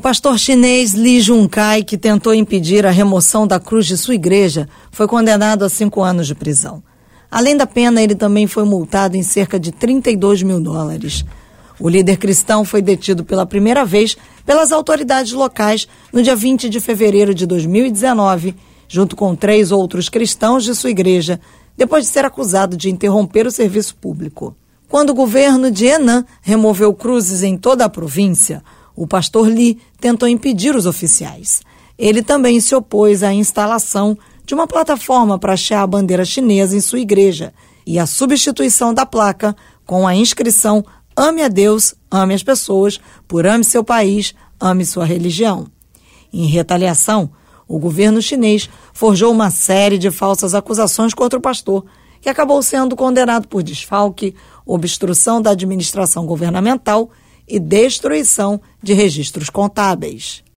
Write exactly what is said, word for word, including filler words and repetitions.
pastor chinês Li Junkai, que tentou impedir a remoção da cruz de sua igreja, foi condenado a cinco anos de prisão. Além da pena, ele também foi multado em cerca de trinta e dois mil dólares. O líder cristão foi detido pela primeira vez pelas autoridades locais no dia vinte de fevereiro de dois mil e dezenove, junto com três outros cristãos de sua igreja, depois de ser acusado de interromper o serviço público. Quando o governo de Henan removeu cruzes em toda a província, o pastor Li tentou impedir os oficiais. Ele também se opôs à instalação de uma plataforma para hastear a bandeira chinesa em sua igreja e à substituição da placa com a inscrição "Ame a Deus, ame as pessoas, por ame seu país, ame sua religião". Em retaliação, o governo chinês forjou uma série de falsas acusações contra o pastor, que acabou sendo condenado por desfalque, obstrução da administração governamental e destruição de registros contábeis.